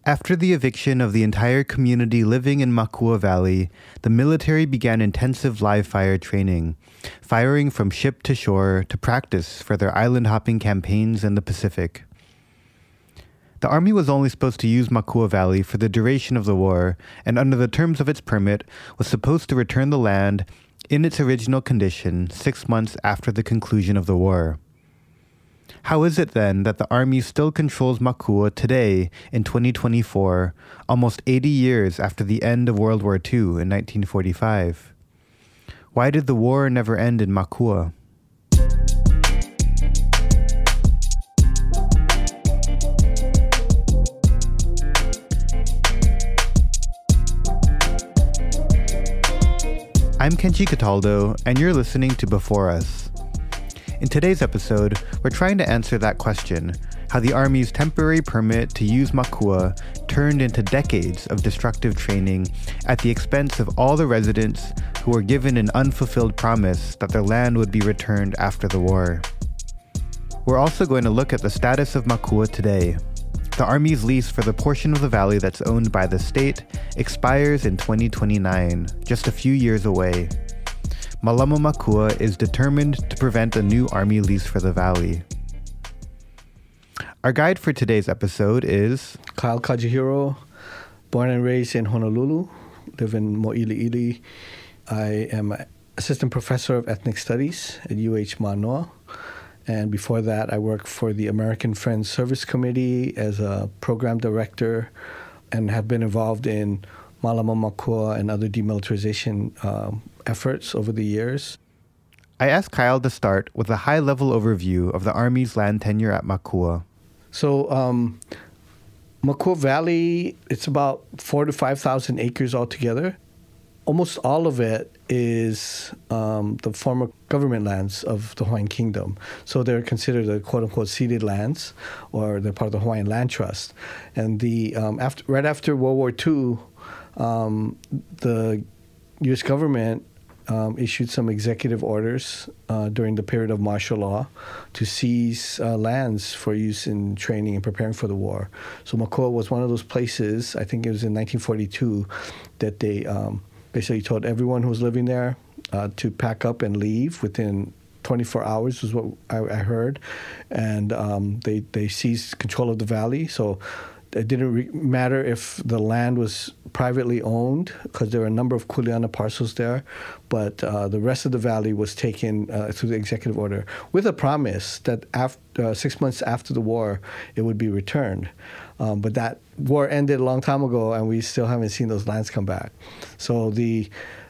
After the eviction of the entire community living in Makua Valley, the military began intensive live fire training, firing from ship to shore to practice for their island hopping campaigns in the Pacific. The Army was only supposed to use Makua Valley for the duration of the war, and under the terms of its permit, was supposed to return the land in its original condition 6 months after the conclusion of the war. How is it then that the Army still controls Makua today in 2024, almost 80 years after the end of World War II in 1945? Why did the war never end in Makua? I'm Kenji Cataldo, and you're listening to Before Us. In today's episode, we're trying to answer that question, how the Army's temporary permit to use Makua turned into decades of destructive training at the expense of all the residents who were given an unfulfilled promise that their land would be returned after the war. We're also going to look at the status of Makua today. The Army's lease for the portion of the valley that's owned by the state expires in 2029, just a few years away. Malama Makua is determined to prevent a new Army lease for the valley. Our guide for today's episode is Kyle Kajihiro, born and raised in Honolulu, live in Mo'iliili. I am an assistant professor of ethnic studies at UH Manoa. And before that, I worked for the American Friends Service Committee as a program director and have been involved in Malama Makua and other demilitarization efforts over the years. I asked Kyle to start with a high-level overview of the Army's land tenure at Makua. So Makua Valley, it's about 4,000 to 5,000 acres altogether. Almost all of it is the former government lands of the Hawaiian Kingdom. So they're considered the quote-unquote ceded lands, or they're part of the Hawaiian Land Trust. And right after World War II, the U.S. government issued some executive orders during the period of martial law to seize lands for use in training and preparing for the war. So Makua was one of those places, I think it was in 1942, that they basically told everyone who was living there to pack up and leave within 24 hours was what I heard. And they seized control of the valley. So it didn't matter if the land was privately owned, because there were a number of kuleana parcels there, but the rest of the valley was taken through the executive order with a promise that 6 months after the war, it would be returned. But that war ended a long time ago, and we still haven't seen those lands come back. So the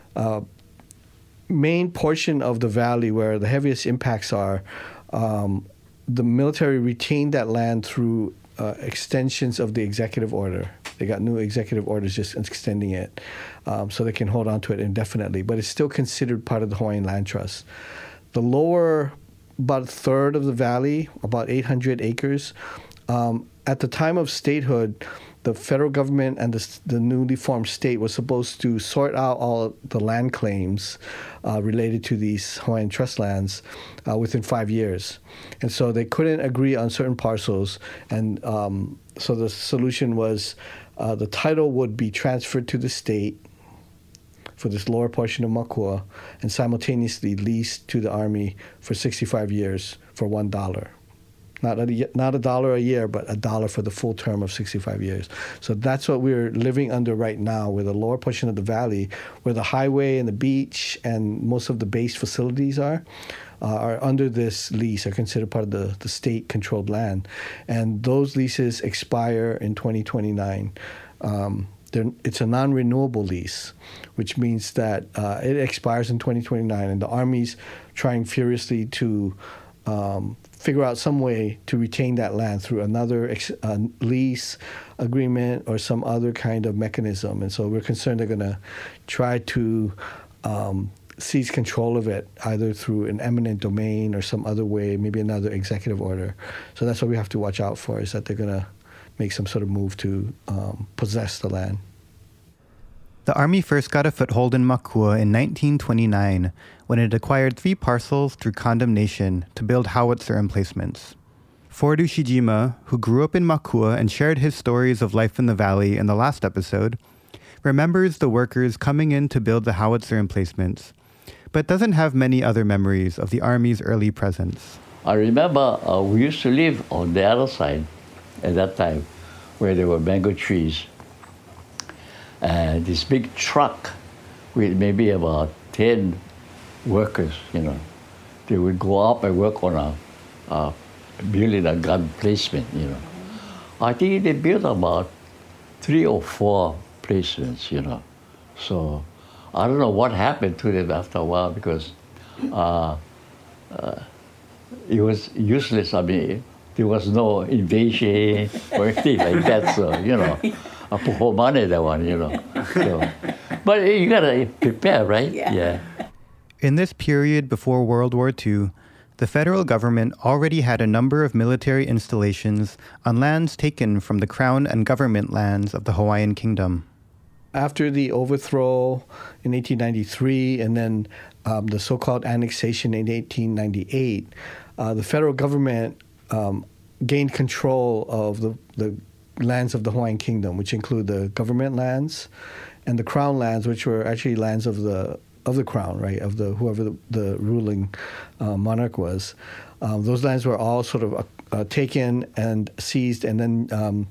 main portion of the valley where the heaviest impacts are, the military retained that land through extensions of the executive order. They got new executive orders just extending it so they can hold on to it indefinitely. But it's still considered part of the Hawaiian Land Trust. The lower, about a third of the valley, about 800 acres, at the time of statehood, the federal government and the newly formed state was supposed to sort out all the land claims related to these Hawaiian trust lands within 5 years. And so they couldn't agree on certain parcels. And so the solution was the title would be transferred to the state for this lower portion of Makua and simultaneously leased to the Army for 65 years for $1. Not $1 a year, but $1 for the full term of 65 years. So that's what we're living under right now, where the lower portion of the valley, where the highway and the beach and most of the base facilities are under this lease, are considered part of the state-controlled land. And those leases expire in 2029. It's a non-renewable lease, which means that it expires in 2029, and the Army's trying furiously to figure out some way to retain that land through another lease agreement or some other kind of mechanism. And so we're concerned they're going to try to seize control of it, either through an eminent domain or some other way, maybe another executive order. So that's what we have to watch out for, is that they're going to make some sort of move to possess the land. The Army first got a foothold in Makua in 1929 when it acquired 3 parcels through condemnation to build howitzer emplacements. Ford Ushijima, who grew up in Makua and shared his stories of life in the valley in the last episode, remembers the workers coming in to build the howitzer emplacements, but doesn't have many other memories of the Army's early presence. I remember we used to live on the other side at that time, where there were mango trees. And this big truck with maybe about 10 workers, they would go up and work on building a gun placement, I think they built about 3 or 4 placements, So I don't know what happened to them after a while because it was useless. I mean, there was no invasion or anything like that. So, I put whole money that one, So, but you gotta prepare, right? Yeah. In this period before World War II, the federal government already had a number of military installations on lands taken from the crown and government lands of the Hawaiian Kingdom. After the overthrow in 1893 and then the so-called annexation in 1898, the federal government gained control of the lands of the Hawaiian Kingdom, which include the government lands and the crown lands, which were actually lands of the crown, right, of whoever the ruling monarch was. Those lands were all sort of taken and seized and then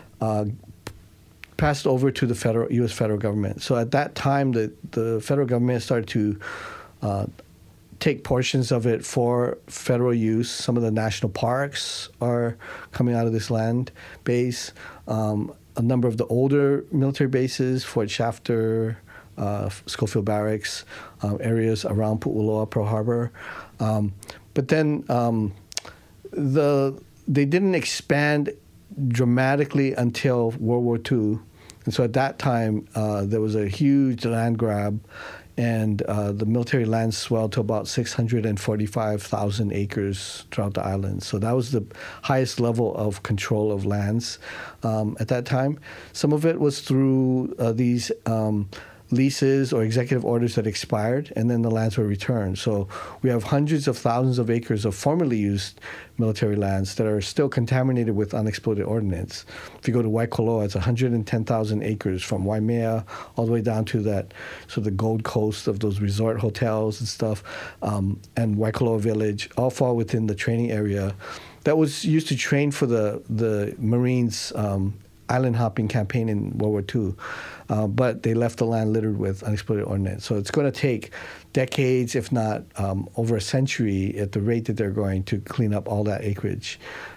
passed over to the U.S. federal government. So at that time, the federal government started to take portions of it for federal use. Some of the national parks are coming out of this land base. A number of the older military bases, Fort Shafter, Schofield Barracks, areas around Pu'uloa, Pearl Harbor. But then they didn't expand dramatically until World War II. And so at that time, there was a huge land grab, and the military land swelled to about 645,000 acres throughout the island. So that was the highest level of control of lands at that time. Some of it was through these leases or executive orders that expired, and then the lands were returned. So we have hundreds of thousands of acres of formerly used military lands that are still contaminated with unexploded ordnance. If you go to Waikoloa, it's 110,000 acres from Waimea all the way down to the Gold Coast of those resort hotels and stuff, and Waikoloa Village, all fall within the training area that was used to train for the Marines' island hopping campaign in World War II. But they left the land littered with unexploded ordnance. So it's going to take decades, if not over a century, at the rate that they're going to clean up all that acreage.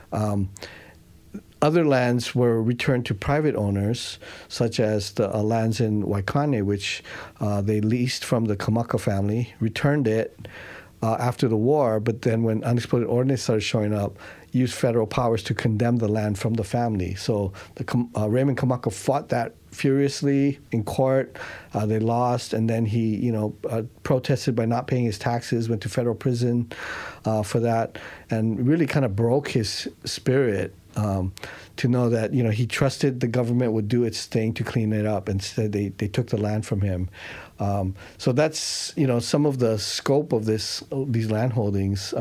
Other lands were returned to private owners, such as the lands in Waikane, which they leased from the Kamaka family, returned it after the war, but then when unexploded ordnance started showing up, used federal powers to condemn the land from the family. So Raymond Kamaka fought that furiously in court. They lost, and then he, protested by not paying his taxes, went to federal prison for that, and really kind of broke his spirit to know that, he trusted the government would do its thing to clean it up. Instead, they took the land from him. So that's, some of the scope of these land holdings.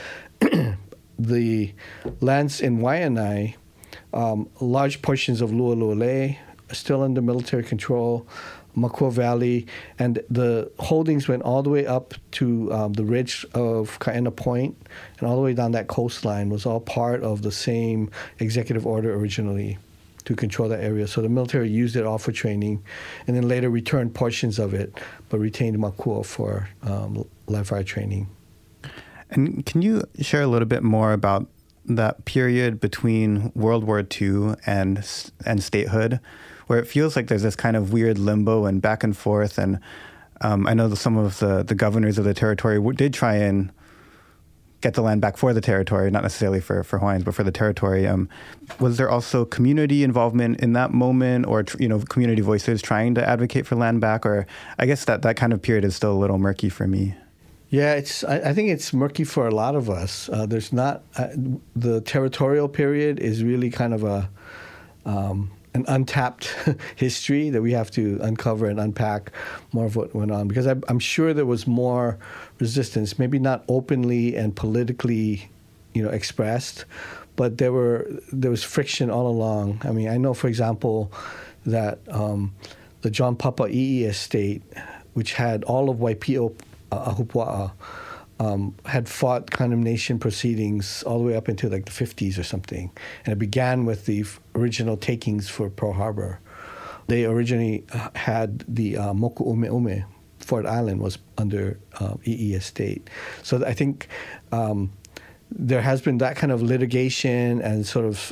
The lands in Waianae, large portions of Lualualei are still under military control, Makua Valley, and the holdings went all the way up to the ridge of Kaena Point, and all the way down that coastline was all part of the same executive order originally to control that area. So the military used it all for training, and then later returned portions of it, but retained Makua for live fire training. And can you share a little bit more about that period between World War II and statehood, where it feels like there's this kind of weird limbo and back and forth? And I know that some of the governors of the territory did try and get the land back for the territory, not necessarily for Hawaiians, but for the territory. Was there also community involvement in that moment, or community voices trying to advocate for land back? Or I guess that kind of period is still a little murky for me. Yeah, I think it's murky for a lot of us. There's not the territorial period is really kind of an untapped history that we have to uncover and unpack more of what went on, because I'm sure there was more resistance, maybe not openly and politically, expressed, but there was friction all along. I mean, I know, for example, that the John Papa'i'i estate, which had all of Waipio Ahupua'a, had fought condemnation proceedings all the way up into like the 50s or something. And it began with the original takings for Pearl Harbor. They originally had the Moku Ume, Fort Island was under EE estate. So I think there has been that kind of litigation and sort of,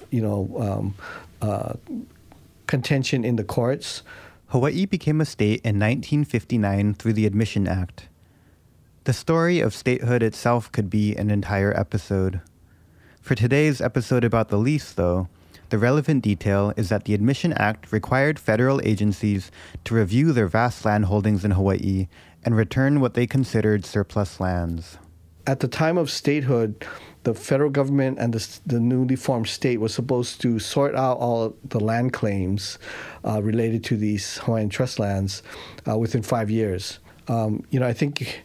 contention in the courts. Hawaii became a state in 1959 through the Admission Act. The story of statehood itself could be an entire episode. For today's episode about the lease, though, the relevant detail is that the Admission Act required federal agencies to review their vast land holdings in Hawaii and return what they considered surplus lands. At the time of statehood, the federal government and the newly formed state was supposed to sort out all the land claims related to these Hawaiian trust lands within 5 years. I think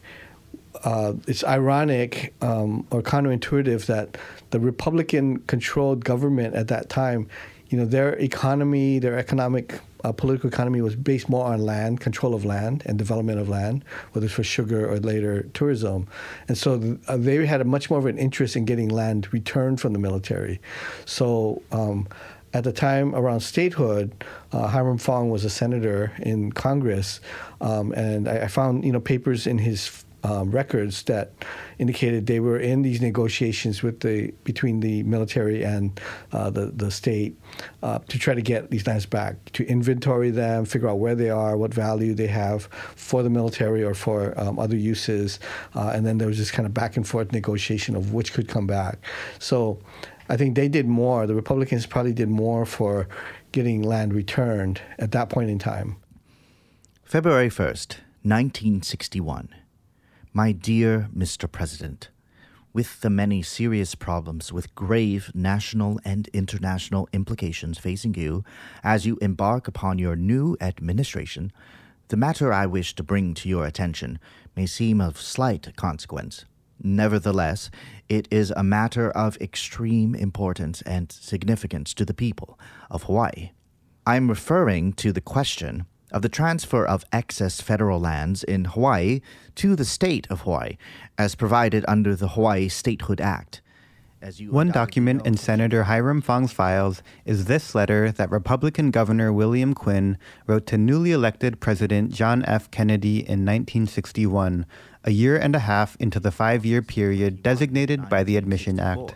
it's ironic or counterintuitive that the Republican-controlled government at that time, their economy, their political economy was based more on land, control of land, and development of land, whether it's for sugar or later tourism. And so they had a much more of an interest in getting land returned from the military. So at the time around statehood, Hiram Fong was a senator in Congress, and I found papers in his records that indicated they were in these negotiations between the military and the state to try to get these lands back, to inventory them, figure out where they are, what value they have for the military or for other uses, and then there was this kind of back and forth negotiation of which could come back. So I think they did more. The Republicans probably did more for getting land returned at that point in time. February 1st, 1961. My dear Mr. President, with the many serious problems with grave national and international implications facing you as you embark upon your new administration, the matter I wish to bring to your attention may seem of slight consequence. Nevertheless, it is a matter of extreme importance and significance to the people of Hawaii. I am referring to the question of the transfer of excess federal lands in Hawaii to the state of Hawaii, as provided under the Hawaii Statehood Act. One document in Senator Hiram Fong's files is this letter that Republican Governor William Quinn wrote to newly elected President John F. Kennedy in 1961, a year and a half into the 5-year period designated by the Admission Act.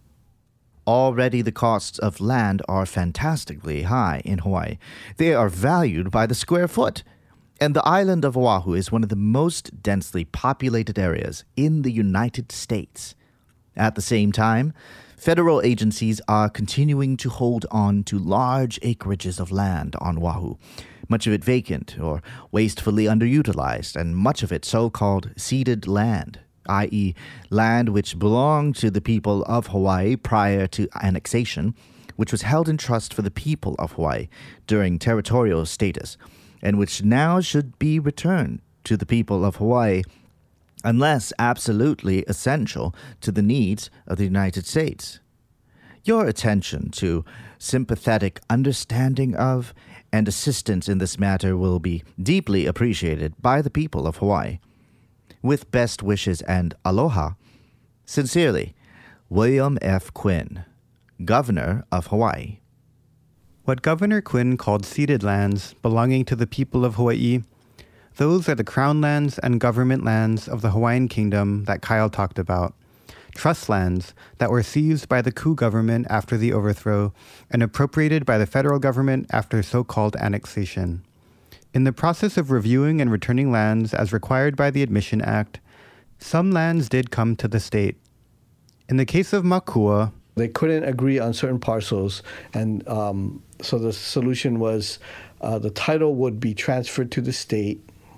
Already the costs of land are fantastically high in Hawaii. They are valued by the square foot. And the island of Oahu is one of the most densely populated areas in the United States. At the same time, federal agencies are continuing to hold on to large acreages of land on Oahu, much of it vacant or wastefully underutilized, and much of it so-called ceded land, i.e. land which belonged to the people of Hawaii prior to annexation, which was held in trust for the people of Hawaii during territorial status, and which now should be returned to the people of Hawaii unless absolutely essential to the needs of the United States. Your attention to sympathetic understanding of and assistance in this matter will be deeply appreciated by the people of Hawaii. With best wishes and aloha, sincerely, William F. Quinn, Governor of Hawaii. What Governor Quinn called ceded lands belonging to the people of Hawaii, those are the crown lands and government lands of the Hawaiian Kingdom that Kyle talked about. Trust lands that were seized by the coup government after the overthrow and appropriated by the federal government after so-called annexation. In the process of reviewing and returning lands as required by the Admission Act, some lands did come to the state. In the case of Makua, they couldn't agree on certain parcels, and so the solution was the title would be transferred to the state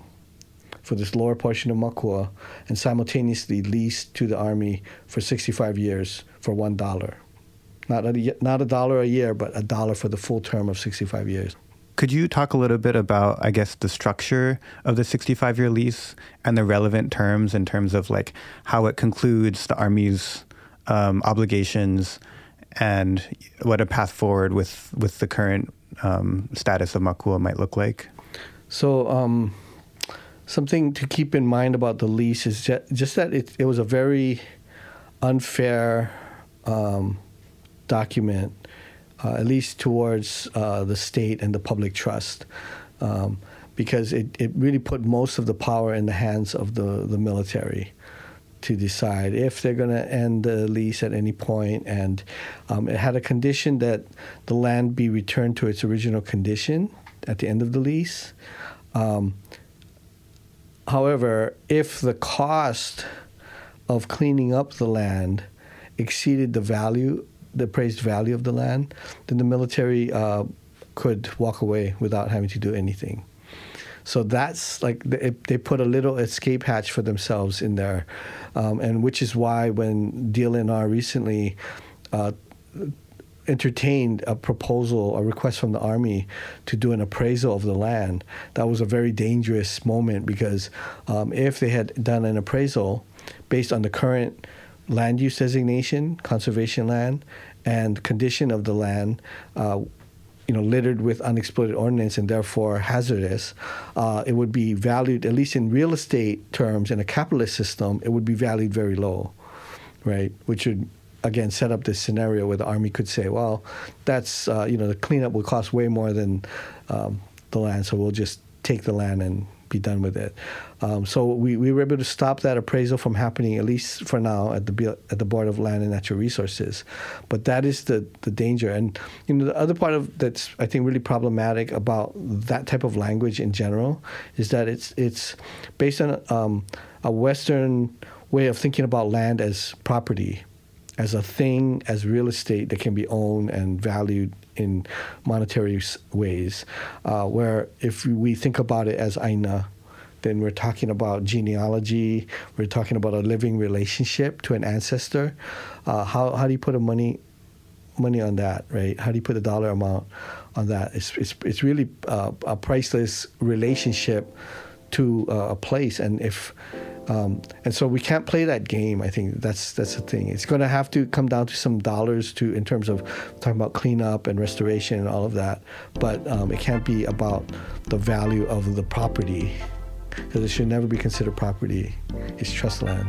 for this lower portion of Makua and simultaneously leased to the Army for 65 years for $1. Not $1 a year, but $1 for the full term of 65 years. Could you talk a little bit about, I guess, the structure of the 65-year lease and the relevant terms in terms of like how it concludes the Army's obligations and what a path forward with the current status of Makua might look like. So something to keep in mind about the lease is just that it was a very unfair document, at least towards the state and the public trust, because it really put most of the power in the hands of the military to decide if they're going to end the lease at any point. And it had a condition that the land be returned to its original condition at the end of the lease. However, if the cost of cleaning up the land exceeded the appraised value of the land, then the military could walk away without having to do anything. So that's like they put a little escape hatch for themselves in there, and which is why when DLNR recently entertained a request from the Army to do an appraisal of the land, that was a very dangerous moment, because if they had done an appraisal based on the current land use designation, conservation land, and condition of the land, littered with unexploded ordnance and therefore hazardous, it would be valued, at least in real estate terms, in a capitalist system, it would be valued very low, right? Which would, again, set up this scenario where the Army could say, well, that's, the cleanup will cost way more than the land, so we'll just take the land and be done with it. So we were able to stop that appraisal from happening, at least for now, at the Board of Land and Natural Resources. But that is the danger. And the other part of that's, I think, really problematic about that type of language in general is that it's based on a Western way of thinking about land as property, as a thing, as real estate that can be owned and valued in monetary ways, where if we think about it as aina, then we're talking about genealogy, we're talking about a living relationship to an ancestor. How do you put money on that, right? How do you put a dollar amount on that? It's really a priceless relationship to a place, and if and so we can't play that game. I think that's the thing. It's going to have to come down to some dollars in terms of talking about cleanup and restoration and all of that. But it can't be about the value of the property, because it should never be considered property. It's trust land.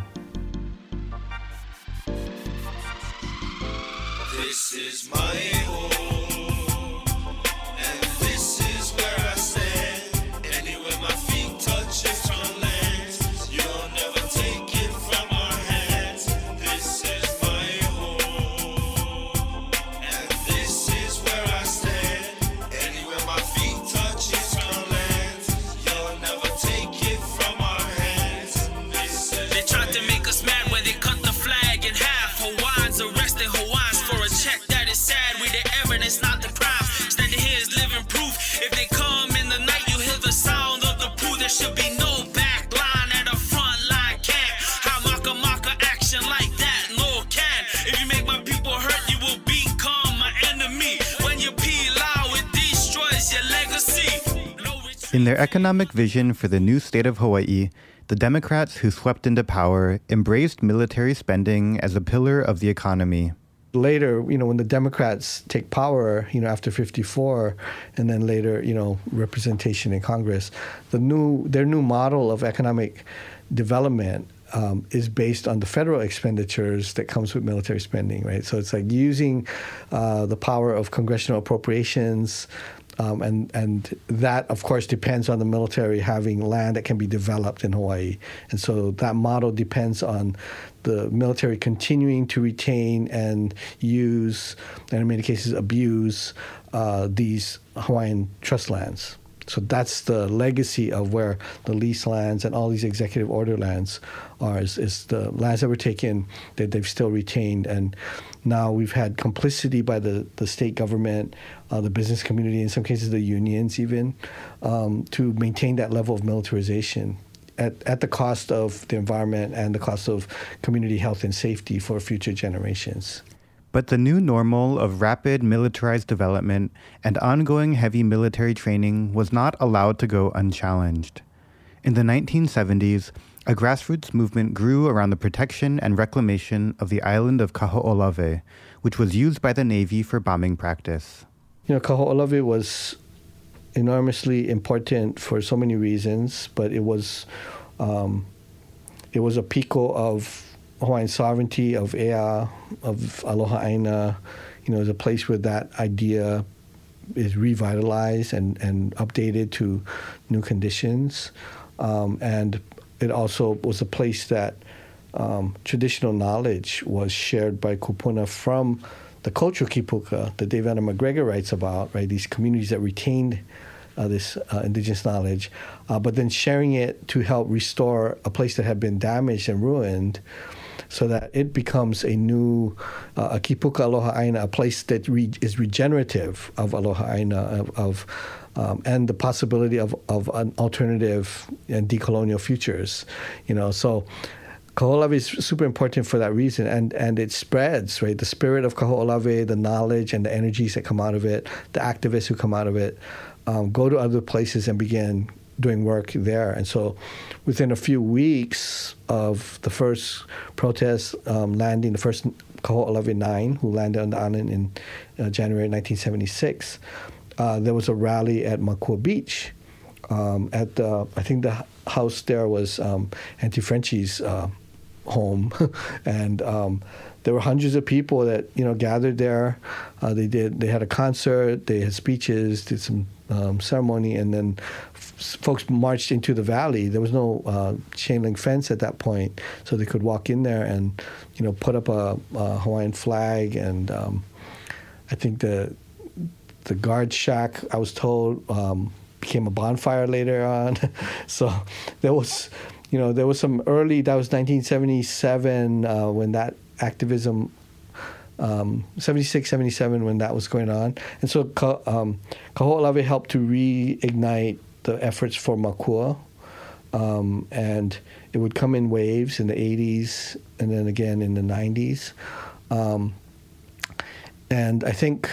This is my home, and this is where I stand. Anywhere my feet touch is strong land. You'll never take it from our hands. This is my home, and this is where I stand. Anywhere my feet touch is strong land. You'll never take it from our hands. They tried to make us mad when they cut the flag in half. Hawaiians arrested Hawaiians for a check. That is sad. We the evidence, not the crime. Standing here is living proof. If they come in the night, you hear the sound of the proof. There should be no back line at a front line camp. How maka action like that? No can. If you make my people hurt, you will become my enemy. When you peel out, it destroys your legacy. In their economic vision for the new state of Hawaii, the Democrats who swept into power embraced military spending as a pillar of the economy. Later, when the Democrats take power, after 54, and then later, representation in Congress, their new model of economic development is based on the federal expenditures that comes with military spending, right? So it's like using the power of congressional appropriations, and that, of course, depends on the military having land that can be developed in Hawaii. And so that model depends on the military continuing to retain and use, and in many cases abuse, these Hawaiian trust lands. So that's the legacy of where the lease lands and all these executive order lands are, is the lands that were taken that they've still retained. And now we've had complicity by the state government, the business community, in some cases the unions even, to maintain that level of militarization at the cost of the environment and the cost of community health and safety for future generations. But the new normal of rapid militarized development and ongoing heavy military training was not allowed to go unchallenged. In the 1970s, a grassroots movement grew around the protection and reclamation of the island of Kaho'olawe, which was used by the Navy for bombing practice. Kaho'olawe was enormously important for so many reasons, but it was a piko of Hawaiian sovereignty, of Ea, of Aloha Aina. It's a place where that idea is revitalized and updated to new conditions. And it also was a place that traditional knowledge was shared by kupuna from the cultural kipuka that Dave Adam McGregor writes about, right? These communities that retained this indigenous knowledge, but then sharing it to help restore a place that had been damaged and ruined, so that it becomes a new a kipuka aloha aina, a place that is regenerative of aloha aina, and the possibility of an alternative and decolonial futures. So Kaho'olawe is super important for that reason, and it spreads, right? The spirit of Kaho'olawe, the knowledge and the energies that come out of it, the activists who come out of it, go to other places and begin doing work there. And so within a few weeks of the first protest landing, the first Kaho'olawe 9, who landed on the island in January 1976, there was a rally at Makua Beach. I think the house there was Auntie Frenchie's home, and there were hundreds of people that gathered there. They had a concert, they had speeches, did some ceremony, and then folks marched into the valley. There was no chain link fence at that point, so they could walk in there and put up a Hawaiian flag. And I think the guard shack, I was told, became a bonfire later on. So there was some early, that was 1977 when that activism, 76, 77 when that was going on. And so Kaho'olawe helped to reignite the efforts for Makua. And it would come in waves in the 80s and then again in the 90s. And I think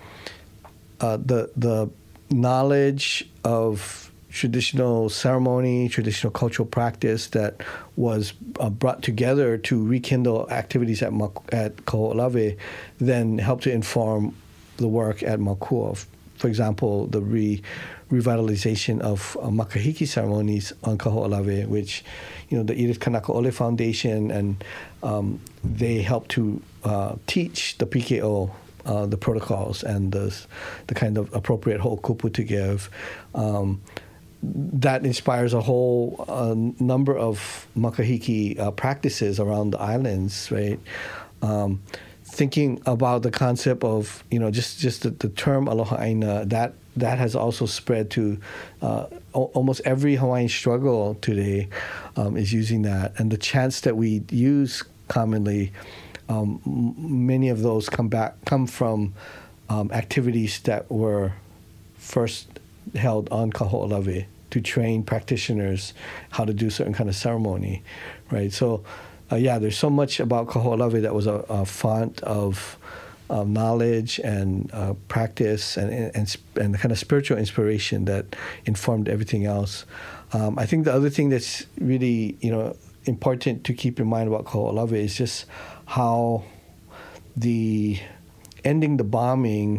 the knowledge of traditional ceremony, traditional cultural practice that was brought together to rekindle activities at Kaho'olawe then helped to inform the work at Makua. For example, the revitalization of makahiki ceremonies on Kaho'olawe, which, the Edith Kanakaole Foundation, and they helped to teach the PKO the protocols and the kind of appropriate ho'okupu to give. That inspires a whole number of makahiki practices around the islands, right? Thinking about the concept of, just the term aloha aina, that has also spread to almost every Hawaiian struggle today is using that. And the chants that we use commonly, many of those come from activities that were first held on Kaho'olawe to train practitioners how to do certain kind of ceremony, right? So, there's so much about Kaho'olawe that was a font of knowledge and practice and the kind of spiritual inspiration that informed everything else. I think the other thing that's really important to keep in mind about Kaho'olawe is just how the ending the bombing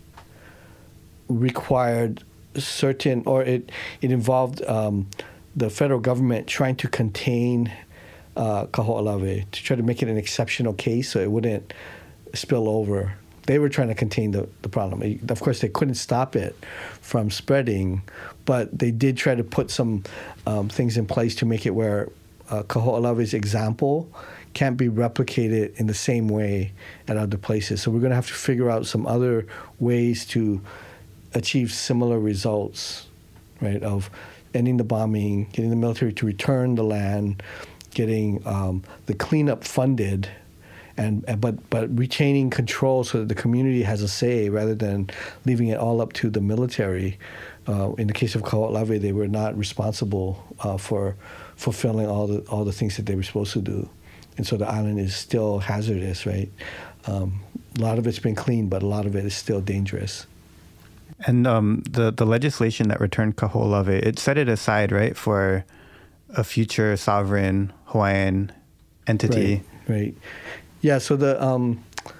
required certain, or it involved the federal government trying to contain Kaho'olawe, to try to make it an exceptional case so it wouldn't spill over. They were trying to contain the problem. Of course, they couldn't stop it from spreading, but they did try to put some things in place to make it where Kaho'olawe's example can't be replicated in the same way at other places. So we're going to have to figure out some other ways to achieve similar results, right, of ending the bombing, getting the military to return the land, getting the cleanup funded, but retaining control so that the community has a say rather than leaving it all up to the military. In the case of Kaho'olawe, they were not responsible for fulfilling all the things that they were supposed to do. And so the island is still hazardous, right? A lot of it's been cleaned, but a lot of it is still dangerous. And the legislation that returned Kaho'olawe, it set it aside, right, for a future sovereign Hawaiian entity. Right. Yeah. So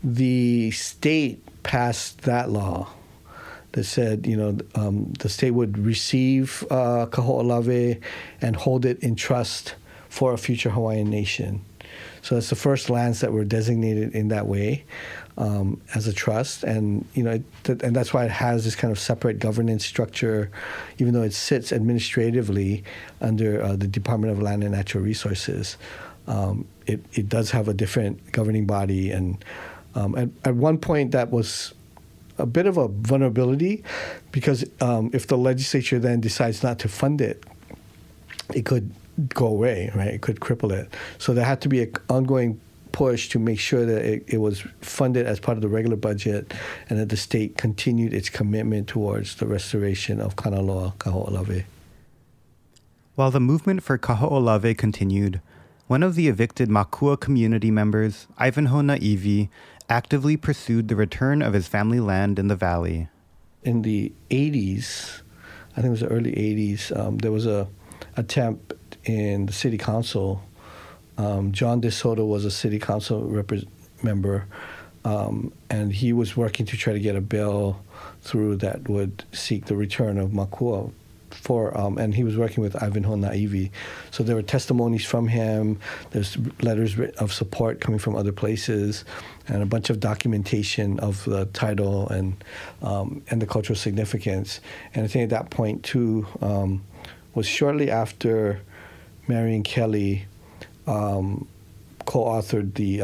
the state passed that law that said, the state would receive Kaho'olawe and hold it in trust for a future Hawaiian nation. So that's the first lands that were designated in that way as a trust, and and that's why it has this kind of separate governance structure, even though it sits administratively under the Department of Land and Natural Resources. It does have a different governing body, and at one point that was a bit of a vulnerability, because if the legislature then decides not to fund it, it could go away, right? It could cripple it. So there had to be an ongoing push to make sure that it was funded as part of the regular budget, and that the state continued its commitment towards the restoration of Kanaloa Kaho'olawe. While the movement for Kaho'olawe continued, one of the evicted Makua community members, Ivanhoe Na'ivi, actively pursued the return of his family land in the valley. In the 80s, I think it was the early 80s, there was a attempt in the city council. John DeSoto was a city council member, and he was working to try to get a bill through that would seek the return of Makua and he was working with Ivanhoe Na'ivi. So there were testimonies from him, there's letters of support coming from other places, and a bunch of documentation of the title and the cultural significance. And I think at that point, too, was shortly after Marion Kelly co-authored the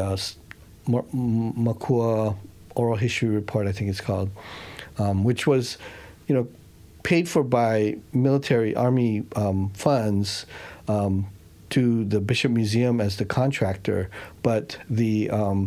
Makua Oral History Report, I think it's called, which was, paid for by military army funds to the Bishop Museum as the contractor, but the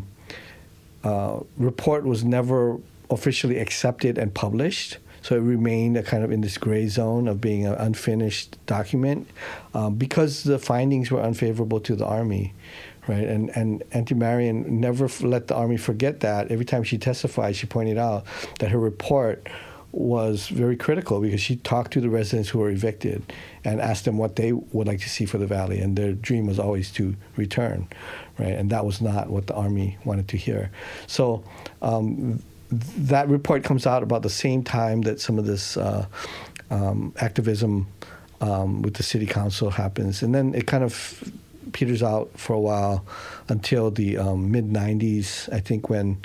report was never officially accepted and published. So it remained kind of in this gray zone of being an unfinished document because the findings were unfavorable to the Army, right? And Auntie Marion never let the Army forget that. Every time she testified, she pointed out that her report was very critical because she talked to the residents who were evicted and asked them what they would like to see for the valley, and their dream was always to return, right? And that was not what the Army wanted to hear. So that report comes out about the same time that some of this activism with the city council happens, and then it kind of peters out for a while until the mid-90s, I think, when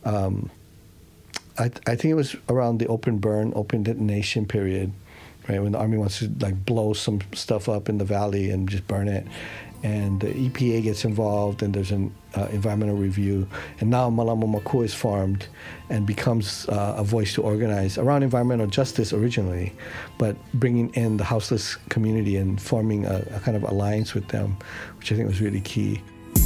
I think it was around the open detonation period, right, when the Army wants to blow some stuff up in the valley and just burn it. And the EPA gets involved, and there's an environmental review. And now Malama Makua is formed and becomes a voice to organize around environmental justice originally, but bringing in the houseless community and forming a kind of alliance with them, which I think was really key.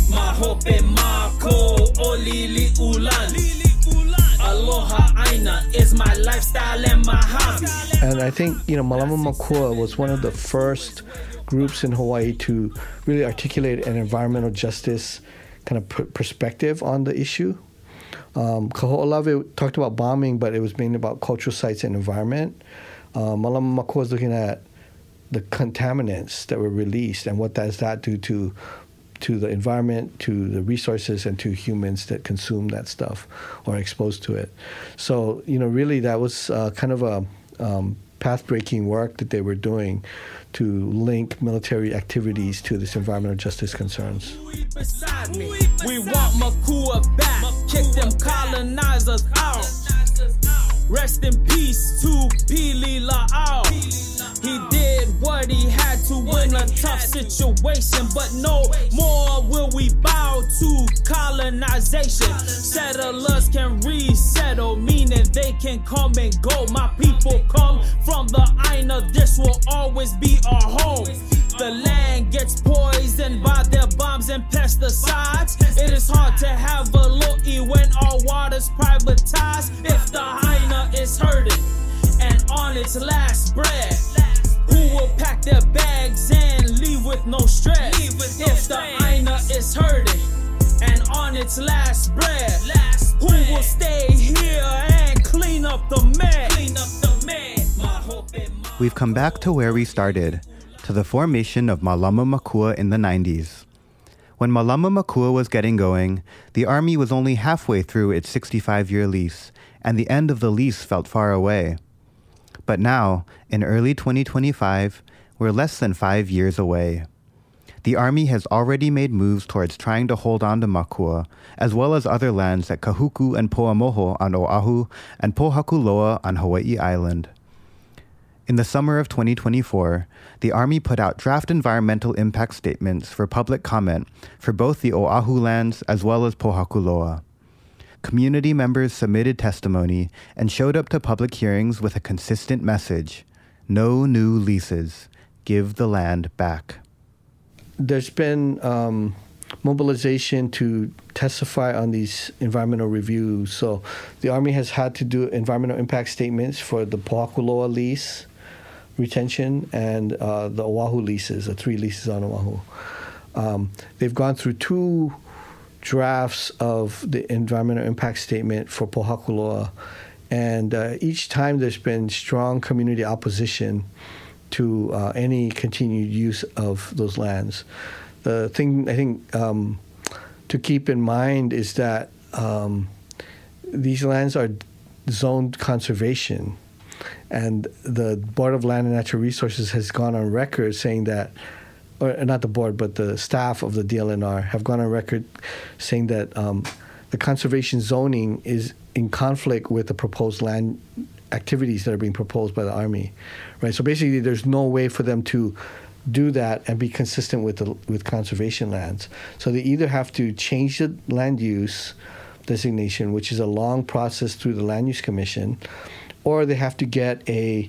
Aloha Aina is my lifestyle and my hobby. And I think, Malama Makua was one of the first groups in Hawaii to really articulate an environmental justice kind of perspective on the issue. Kaho'olawe talked about bombing, but it was mainly about cultural sites and environment. Malama Makua was looking at the contaminants that were released and what does that do to the environment, to the resources, and to humans that consume that stuff or are exposed to it. So, really that was kind of a path-breaking work that they were doing to link military activities to this environmental justice concerns. We want Makua back, kick them colonizers out. Rest in peace to Pili La'au. He did what he had to in a tough situation, but no more will we bow to colonization. Settlers can resettle, meaning they can come and go. My people come from the Aina, this will always be our home. The land gets poisoned by their bombs and pesticides. It is hard to have a lo'i when our water's privatized. If the Aina is hurting and on its last breath, who will pack their bags and leave with no stress? If the Aina is hurting and on its last breath, who will stay here and clean up the mess? We've come back to where we started, to the formation of Malama Makua in the 90s. When Malama Makua was getting going, the Army was only halfway through its 65-year lease, and the end of the lease felt far away. But now, in early 2025, we're less than 5 years away. The Army has already made moves towards trying to hold on to Makua, as well as other lands at Kahuku and Po'amoho on Oahu and Pohakuloa on Hawaii Island. In the summer of 2024, the Army put out draft environmental impact statements for public comment for both the Oahu lands as well as Pohakuloa. Community members submitted testimony and showed up to public hearings with a consistent message: no new leases. Give the land back. There's been mobilization to testify on these environmental reviews. So the Army has had to do environmental impact statements for the Pohakuloa lease retention and the Oahu leases, the 3 leases on Oahu. They've gone through 2 drafts of the environmental impact statement for Pohakuloa, and each time there's been strong community opposition to any continued use of those lands. The thing I think to keep in mind is that these lands are zoned conservation, and the Board of Land and Natural Resources has gone on record saying that, or not the board, but the staff of the DLNR have gone on record saying that the conservation zoning is in conflict with the proposed land activities that are being proposed by the Army, right? So basically, there's no way for them to do that and be consistent with conservation lands. So they either have to change the land use designation, which is a long process through the Land Use Commission, or they have to get a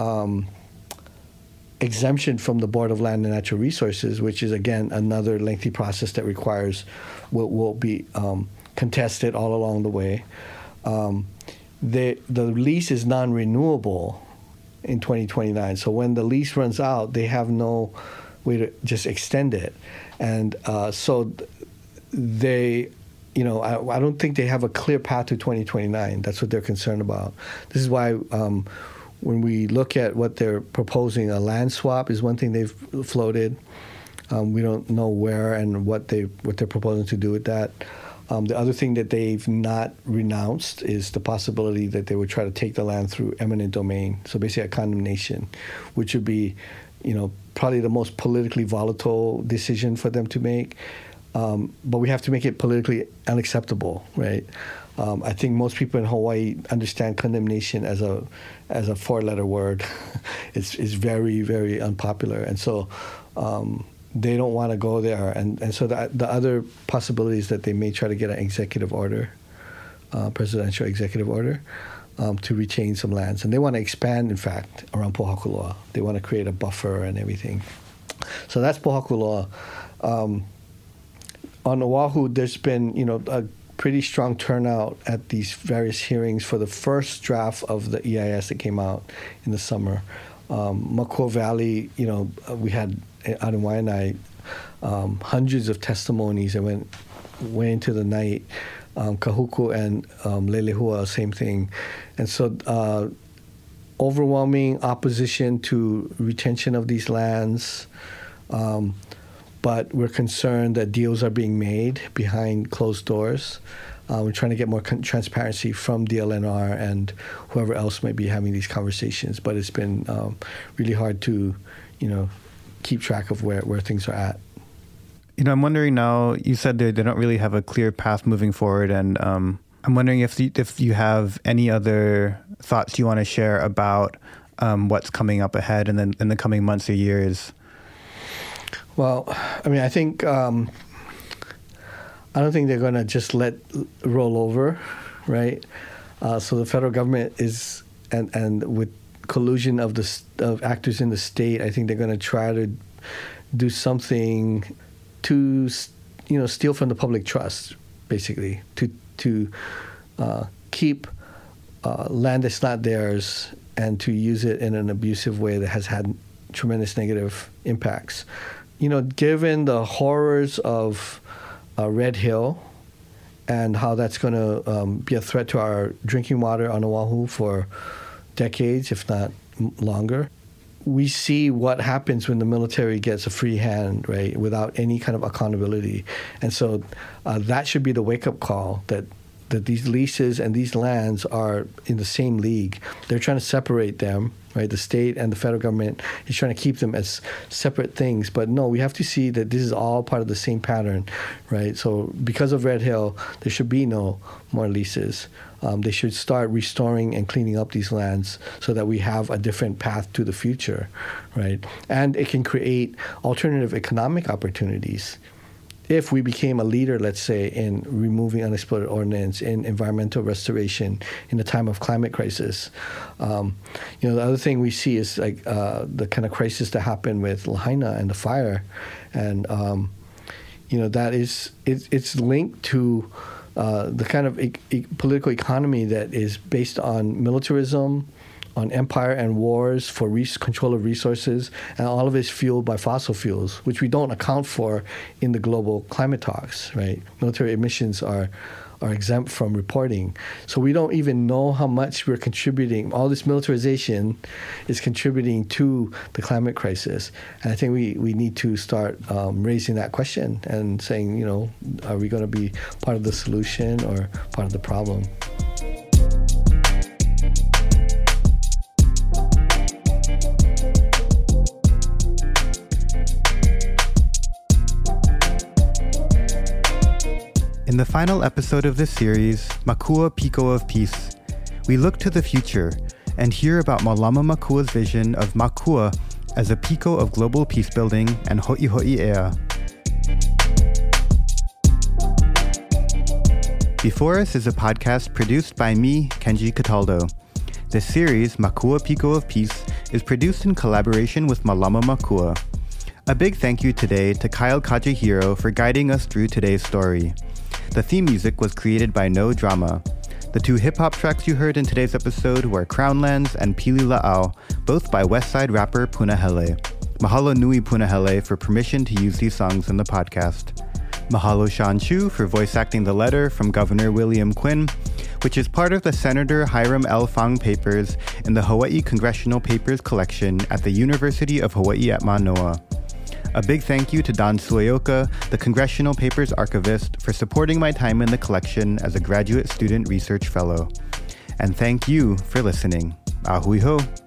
exemption from the Board of Land and Natural Resources, which is again another lengthy process that requires will be contested all along the way. The lease is non-renewable in 2029. So when the lease runs out, they have no way to just extend it. And so they, I don't think they have a clear path to 2029. That's what they're concerned about. This is why when we look at what they're proposing, a land swap is one thing they've floated. We don't know where and what they're proposing to do with that. The other thing that they've not renounced is the possibility that they would try to take the land through eminent domain. So basically a condemnation, which would be, probably the most politically volatile decision for them to make. But we have to make it politically unacceptable, right? I think most people in Hawaii understand condemnation as a 4-letter word. It's very, very unpopular. And so they don't want to go there. And so the other possibility is that they may try to get an executive order, presidential executive order, to retain some lands. And they want to expand, in fact, around Pohakuloa. They want to create a buffer and everything. So that's Pohakuloa. On Oahu, there's been, a pretty strong turnout at these various hearings for the first draft of the EIS that came out in the summer. Makua Valley, we had out in Waianae hundreds of testimonies that went way into the night. Kahuku and Lelehua, same thing. And so overwhelming opposition to retention of these lands. But we're concerned that deals are being made behind closed doors. We're trying to get more transparency from DLNR and whoever else might be having these conversations. But it's been really hard to, keep track of where things are at. I'm wondering now, you said they don't really have a clear path moving forward, and I'm wondering if you have any other thoughts you want to share about what's coming up ahead and then in the coming months or years. Well, I think I don't think they're going to just let roll over, right? So the federal government is, and with collusion of actors in the state, I think they're going to try to do something to, steal from the public trust, basically, to keep land that's not theirs and to use it in an abusive way that has had tremendous negative impacts. Given the horrors of Red Hill and how that's going to be a threat to our drinking water on Oahu for decades, if not longer, we see what happens when the military gets a free hand, right, without any kind of accountability. And so that should be the wake-up call that these leases and these lands are in the same league. They're trying to separate them, right? The state and the federal government is trying to keep them as separate things. But no, we have to see that this is all part of the same pattern, right? So because of Red Hill, there should be no more leases. They should start restoring and cleaning up these lands so that we have a different path to the future, right? And it can create alternative economic opportunities. If we became a leader, let's say, in removing unexploded ordnance, in environmental restoration, in the time of climate crisis, the other thing we see is like the kind of crisis that happened with Lahaina and the fire, and that is it's linked to the kind of political economy that is based on militarism, on empire and wars for control of resources, and all of it is fueled by fossil fuels, which we don't account for in the global climate talks, right? Military emissions are exempt from reporting. So we don't even know how much we're contributing. All this militarization is contributing to the climate crisis. And I think we need to start raising that question and saying, are we going to be part of the solution or part of the problem? In the final episode of this series, Makua Piko of Peace, we look to the future and hear about Malama Makua's vision of Makua as a piko of global peacebuilding and ho'iho'i ea. Before Us is a podcast produced by me, Kenji Cataldo. This series, Makua Piko of Peace, is produced in collaboration with Malama Makua. A big thank you today to Kyle Kajihiro for guiding us through today's story. The theme music was created by No Drama. The two hip-hop tracks you heard in today's episode were Crownlands and Pili La'au, both by Westside rapper Punahele. Mahalo nui Punahele for permission to use these songs in the podcast. Mahalo Sean Chu for voice acting the letter from Governor William Quinn, which is part of the Senator Hiram L. Fang papers in the Hawaii Congressional Papers collection at the University of Hawaii at Manoa. A big thank you to Don Sueoka, the Congressional Papers archivist, for supporting my time in the collection as a graduate student research fellow. And thank you for listening. Ahui ho!